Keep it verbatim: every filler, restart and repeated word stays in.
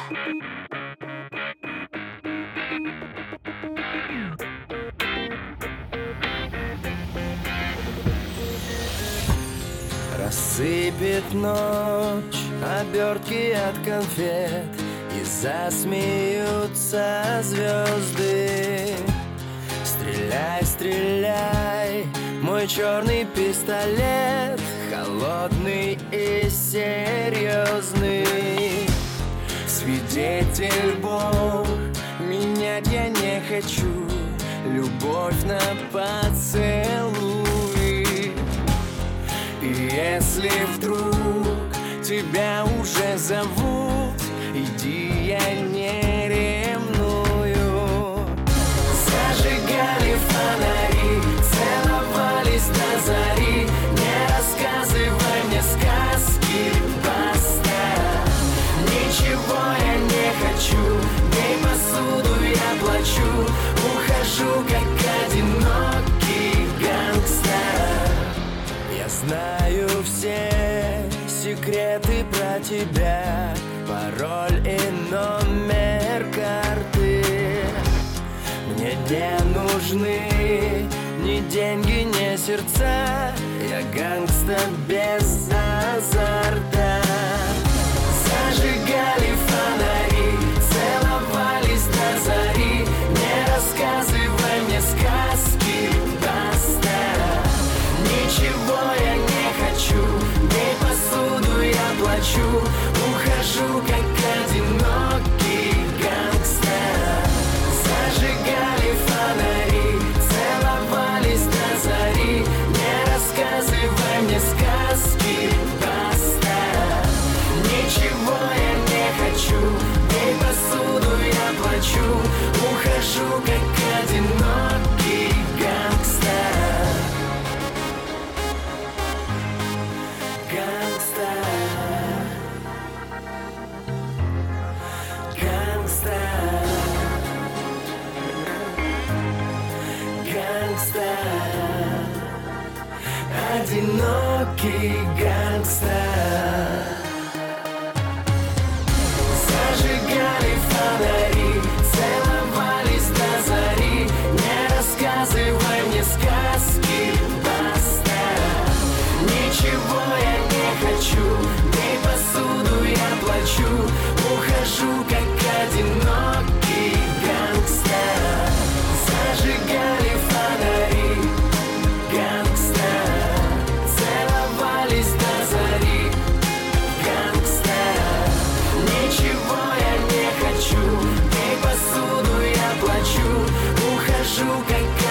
Рассыпет ночь обертки от конфет, и засмеются звезды. Стреляй, стреляй, мой черный пистолет, холодный и серьезный. Свидетель Бог, менять я не хочу любовь на поцелуй. И если вдруг тебя уже зовут, иди, я не ревную. Зажигали фонари, целовались до зари, не рассказывай мне сказки, баста. Ничего я не хочу, бей посуду, я плачу, ухожу как одинокий гангстер. Я знаю все секреты про тебя, пароль и номер карты. Мне не нужны ни деньги, ни сердца, я гангста без азарта. Зажигали фонари, целовались до зари, не рассказывай мне сказки, баста. Ничего я не хочу, бей посуду, я плачу, ухожу как одинокий гангстер. Зажигали фонари, целовались до зари, не рассказывай мне сказки, баста. Ничего я не хочу, бей посуду, я плачу, ухожу как одинокий гангстер. Гангста, гангста, гангста, одинокий гангста. Зажигали фонари, целовались до зари, не рассказывай мне сказки, баста. Ничего я не хочу, бей посуду, я плачу, ухожу как одинокий гангстер. Зажигали фонари, гангста, целовались до зари, гангста. Ничего я не хочу, бей посуду, я плачу, ухожу как